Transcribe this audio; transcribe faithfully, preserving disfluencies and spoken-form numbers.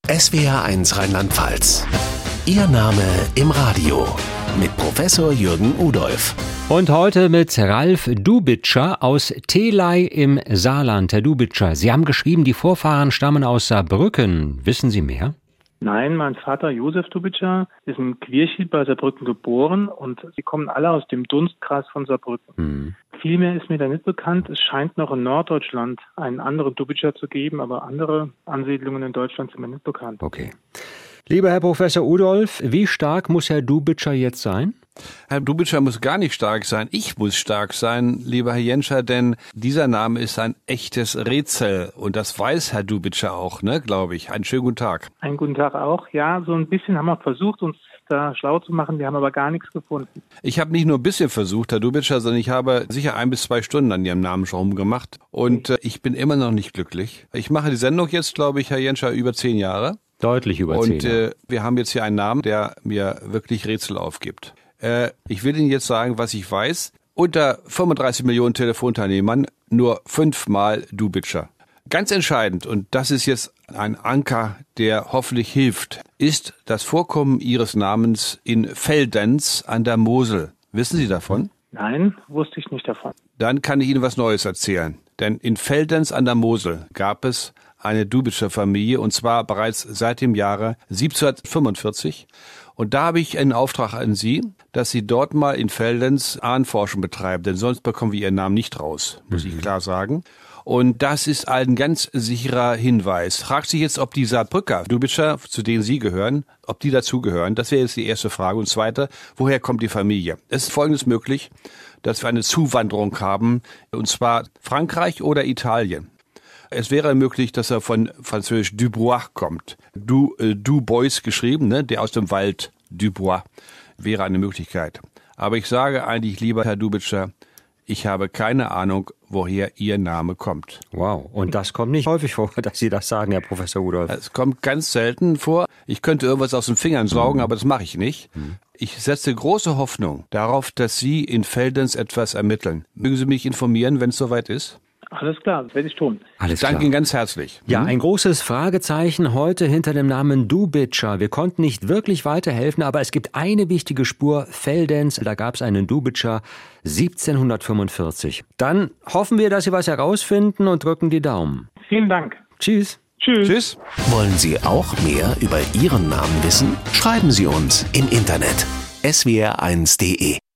S W R eins Rheinland-Pfalz. Ihr Name im Radio mit Professor Jürgen Udolph. Und heute mit Ralf Dubitscher aus Theley im Saarland. Herr Dubitscher, Sie haben geschrieben, die Vorfahren stammen aus Saarbrücken. Wissen Sie mehr? Nein, mein Vater Josef Dubitscher ist in Quierschied bei Saarbrücken geboren und sie kommen alle aus dem Dunstkreis von Saarbrücken. Mhm. Viel mehr ist mir da nicht bekannt. Es scheint noch in Norddeutschland einen anderen Dubitscher zu geben, aber andere Ansiedlungen in Deutschland sind mir nicht bekannt. Okay. Lieber Herr Professor Udolph, wie stark muss Herr Dubitscher jetzt sein? Herr Dubitscher muss gar nicht stark sein. Ich muss stark sein, lieber Herr Jenscher, denn dieser Name ist ein echtes Rätsel. Und das weiß Herr Dubitscher auch, ne, glaube ich. Einen schönen guten Tag. Einen guten Tag auch. Ja, so ein bisschen haben wir versucht, uns da schlau zu machen. Wir haben aber gar nichts gefunden. Ich habe nicht nur ein bisschen versucht, Herr Dubitscher, sondern ich habe sicher ein bis zwei Stunden an Ihrem Namen schon rumgemacht. Und äh, ich bin immer noch nicht glücklich. Ich mache die Sendung jetzt, glaube ich, Herr Jenscher, über zehn Jahre. Deutlich über zehn Und Jahre. äh, wir haben jetzt hier einen Namen, der mir wirklich Rätsel aufgibt. Äh, ich will Ihnen jetzt sagen, was ich weiß. Unter fünfunddreißig Millionen Telefonteilnehmern nur fünfmal Dubitscher. Ganz entscheidend, und das ist jetzt ein Anker, der hoffentlich hilft, ist das Vorkommen Ihres Namens in Veldenz an der Mosel. Wissen Sie davon? Nein, wusste ich nicht davon. Dann kann ich Ihnen was Neues erzählen. Denn in Veldenz an der Mosel gab es eine Dubitscher Familie, und zwar bereits seit dem Jahre siebzehnhundertfünfundvierzig. Und da habe ich einen Auftrag an Sie, dass Sie dort mal in Veldenz Ahnenforschung betreiben, denn sonst bekommen wir Ihren Namen nicht raus, muss mhm. ich klar sagen. Und das ist ein ganz sicherer Hinweis. Fragt sich jetzt, ob die Saarbrücker Dubitscher, zu denen Sie gehören, ob die dazugehören. Das wäre jetzt die erste Frage. Und zweite, woher kommt die Familie? Es ist Folgendes möglich, dass wir eine Zuwanderung haben, und zwar Frankreich oder Italien. Es wäre möglich, dass er von französisch Dubois kommt. Du, äh, du Bois geschrieben, ne? Der aus dem Wald, Dubois, wäre eine Möglichkeit. Aber ich sage eigentlich lieber, Herr Dubitscher, ich habe keine Ahnung, woher Ihr Name kommt. Wow, und das kommt nicht häufig vor, dass Sie das sagen, Herr Professor Udolph. Es kommt ganz selten vor. Ich könnte irgendwas aus den Fingern saugen, mhm. aber das mache ich nicht. Mhm. Ich setze große Hoffnung darauf, dass Sie in Veldenz etwas ermitteln. Mögen Sie mich informieren, wenn es soweit ist? Alles klar, das werde ich tun. Alles Danke klar. Ihnen ganz herzlich. Ja, ein großes Fragezeichen heute hinter dem Namen Dubitscher. Wir konnten nicht wirklich weiterhelfen, aber es gibt eine wichtige Spur, Veldenz. Da gab es einen Dubitscher siebzehnhundertfünfundvierzig. Dann hoffen wir, dass Sie was herausfinden und drücken die Daumen. Vielen Dank. Tschüss. Tschüss. Tschüss. Wollen Sie auch mehr über Ihren Namen wissen? Schreiben Sie uns im Internet s w r eins punkt de.